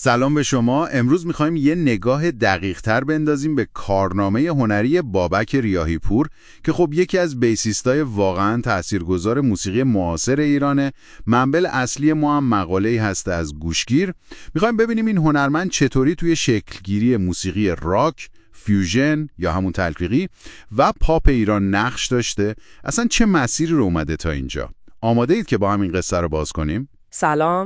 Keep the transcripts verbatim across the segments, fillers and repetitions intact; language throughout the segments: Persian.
سلام به شما. امروز میخوایم یه نگاه دقیق تر بندازیم به کارنامه هنری بابک ریاحی‌پور که خب یکی از بیسیستای واقعا تاثیرگذار موسیقی معاصر ایرانه. منبع اصلی ما هم مقاله‌ای هست از گوشگیر. میخوایم ببینیم این هنرمند چطوری توی شکلگیری موسیقی راک، فیوژن یا همون تلفیقی و پاپ ایران نقش داشته. اصلا چه مسیری رو اومده تا اینجا؟ آماده اید که با هم این قصه رو باز کنیم؟ سلام.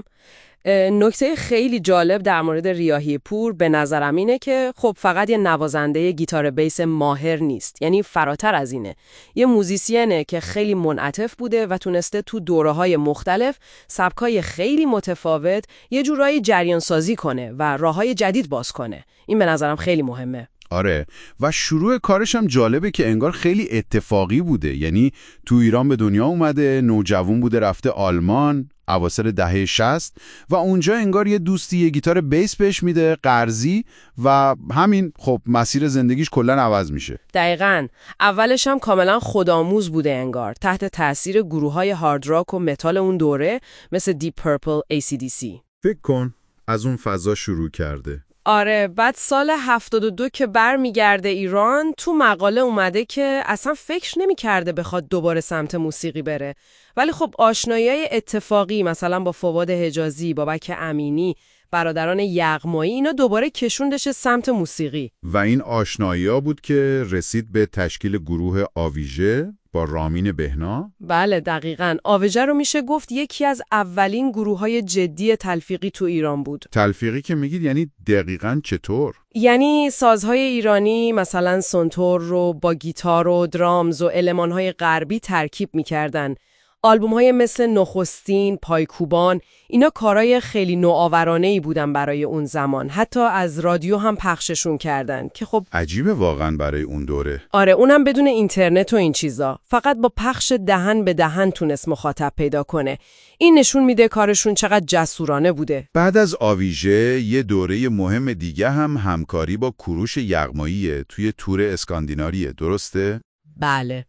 نکته خیلی جالب در مورد ریاحی‌پور به نظرم اینه که خب فقط یه نوازنده گیتار بیس ماهر نیست، یعنی فراتر از اینه. یه موزیسینه که خیلی منعطف بوده و تونسته تو دوره‌های مختلف سبکای خیلی متفاوت یه جورایی جریان سازی کنه و راه‌های جدید باز کنه. این به نظرم خیلی مهمه. آره، و شروع کارش هم جالبه که انگار خیلی اتفاقی بوده. یعنی تو ایران به دنیا اومده، نوجوان بوده، رفته آلمان اواسط دهه شصت و اونجا انگار یه دوستی یه گیتار بیس بهش میده، قرضی، و همین خب مسیر زندگیش کلاً عوض میشه. دقیقاً. اولش هم کاملا خودآموز بوده انگار، تحت تاثیر گروه‌های هارد راک و متال اون دوره مثل دیپ پرپل، ای سی دی سی. فکر کن از اون فضا شروع کرده. آره، بعد سال هفتاد و دو که برمیگرده ایران، تو مقاله اومده که اصلا فکر نمی‌کرده بخواد دوباره سمت موسیقی بره. ولی خب آشنایی‌های اتفاقی مثلا با فواد حجازی، بابک امینی، برادران یغمایی، اینا دوباره کشوندش سمت موسیقی. و این آشنایی‌ها بود که رسید به تشکیل گروه آویژه با رامین بهنا. بله دقیقاً. آویژه رو میشه گفت یکی از اولین گروه‌های جدی تلفیقی تو ایران بود. تلفیقی که میگید یعنی دقیقاً چطور؟ یعنی سازهای ایرانی مثلا سنتور رو با گیتار و درامز و المان‌های غربی ترکیب می‌کردن. آلبوم‌های مثل نخستین، پایکوبان، اینا کارهای خیلی نوآورانه‌ای بودن برای اون زمان. حتی از رادیو هم پخششون کردن که خب عجیبه واقعاً برای اون دوره. آره، اونم بدون اینترنت و این چیزا. فقط با پخش دهن به دهن تونست مخاطب پیدا کنه. این نشون میده کارشون چقدر جسورانه بوده. بعد از آویژه یه دوره مهم دیگه هم همکاری با کوروش یغمایی توی تور اسکاندیناریه، درسته؟ بله.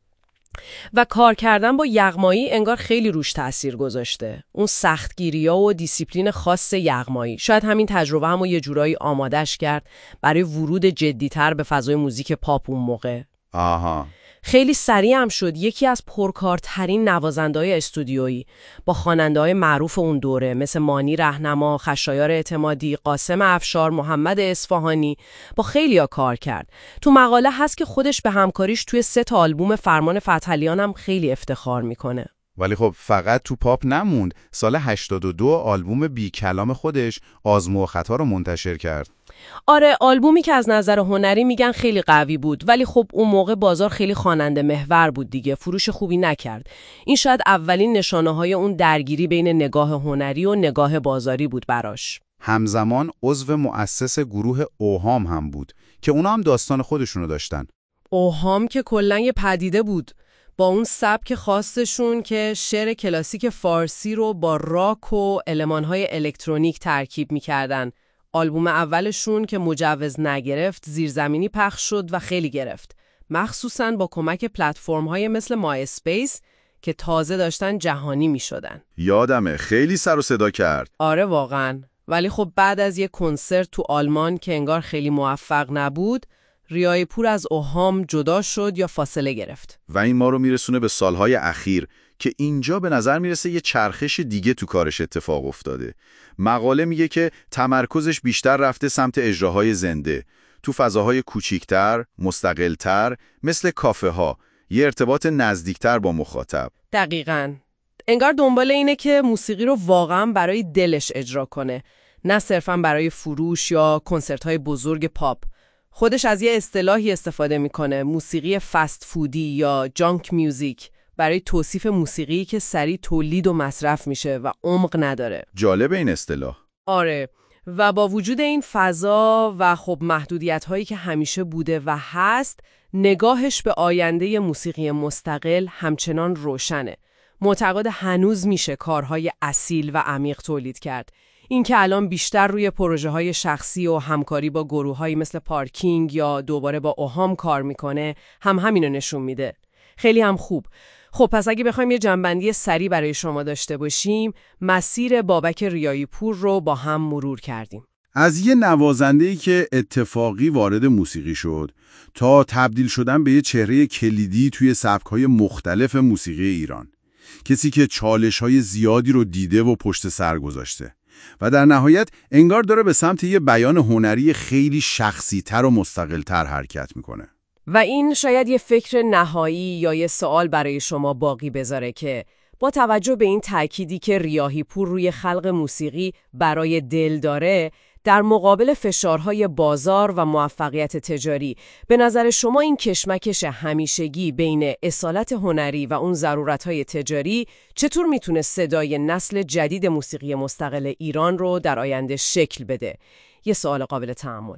و کار کردن با یغمایی انگار خیلی روش تأثیر گذاشته. اون سختگیری‌ها و دیسیپلین خاص یغمایی شاید همین تجربه همو یه جورایی آمادش کرد برای ورود جدی‌تر به فضای موزیک پاپ اون موقع. آها. خیلی سریع هم شد یکی از پرکارترین نوازنده‌های استودیویی، با خواننده‌های معروف اون دوره مثل مانی رهنما، خشایار اعتمادی، قاسم افشار، محمد اصفهانی. با خیلیا کار کرد. تو مقاله هست که خودش به همکاریش توی سه تا آلبوم فرمان فتحعلیان هم خیلی افتخار میکنه. ولی خب فقط تو پاپ نموند. سال هشتاد و دو آلبوم بی کلام خودش آزمو و خطا رو منتشر کرد. آره، آلبومی که از نظر هنری میگن خیلی قوی بود، ولی خب اون موقع بازار خیلی خواننده محور بود دیگه، فروش خوبی نکرد. این شاید اولین نشانه‌های اون درگیری بین نگاه هنری و نگاه بازاری بود براش. همزمان عضو مؤسس گروه اوهام هم بود که اونا هم داستان خودشونو داشتن. اوهام که کلاً یه پدیده بود، با اون سبک خاصشون که شعر کلاسیک فارسی رو با راک و المان‌های الکترونیک ترکیب می‌کردن. آلبوم اولشون که مجوز نگرفت زیرزمینی پخش شد و خیلی گرفت، مخصوصاً با کمک پلتفرم‌های مثل مای اسپیس که تازه داشتن جهانی می‌شدن. یادمه خیلی سر و صدا کرد. آره واقعاً. ولی خب بعد از یه کنسرت تو آلمان که انگار خیلی موفق نبود، ریاحی‌پور از اوهام جدا شد یا فاصله گرفت. و این ما رو میرسونه به سالهای اخیر که اینجا به نظر میرسه یه چرخش دیگه تو کارش اتفاق افتاده. مقاله میگه که تمرکزش بیشتر رفته سمت اجراهای زنده، تو فضاهای کوچیکتر، مستقلتر، مثل کافه ها، یه ارتباط نزدیکتر با مخاطب. دقیقاً. انگار دنبال اینه که موسیقی رو واقعاً برای دلش اجرا کنه، نه صرفاً برای فروش یا کنسرت‌های بزرگ پاپ. خودش از یه اصطلاحی استفاده میکنه، موسیقی فست فودی یا جانک میوزیک، برای توصیف موسیقی که سریع تولید و مصرف میشه و عمق نداره. جالب این اصطلاح. آره، و با وجود این فضا و خب محدودیت‌هایی که همیشه بوده و هست، نگاهش به آینده موسیقی مستقل همچنان روشنه. معتقد هنوز میشه کارهای اصیل و عمیق تولید کرد. این که الان بیشتر روی پروژه‌های شخصی و همکاری با گروه‌هایی مثل پارکینگ یا دوباره با اوهام کار میکنه هم همینو نشون میده. خیلی هم خوب. خب پس اگه بخوایم یه جنبندی سریع برای شما داشته باشیم، مسیر بابک ریاحی پور رو با هم مرور کردیم. از یه نوازنده‌ای که اتفاقی وارد موسیقی شد تا تبدیل شدن به یه چهره کلیدی توی سبک‌های مختلف موسیقی ایران. کسی که چالش‌های زیادی رو دیده و پشت سر گذاشته و در نهایت انگار داره به سمت یه بیان هنری خیلی شخصی‌تر و مستقل‌تر حرکت میکنه. و این شاید یه فکر نهایی یا یه سوال برای شما باقی بذاره که با توجه به این تأکیدی که ریاحی پور روی خلق موسیقی برای دل داره، در مقابل فشارهای بازار و موفقیت تجاری، به نظر شما این کشمکش همیشگی بین اصالت هنری و اون ضرورتهای تجاری چطور میتونه صدای نسل جدید موسیقی مستقل ایران رو در آینده شکل بده؟ یه سوال قابل تأمل.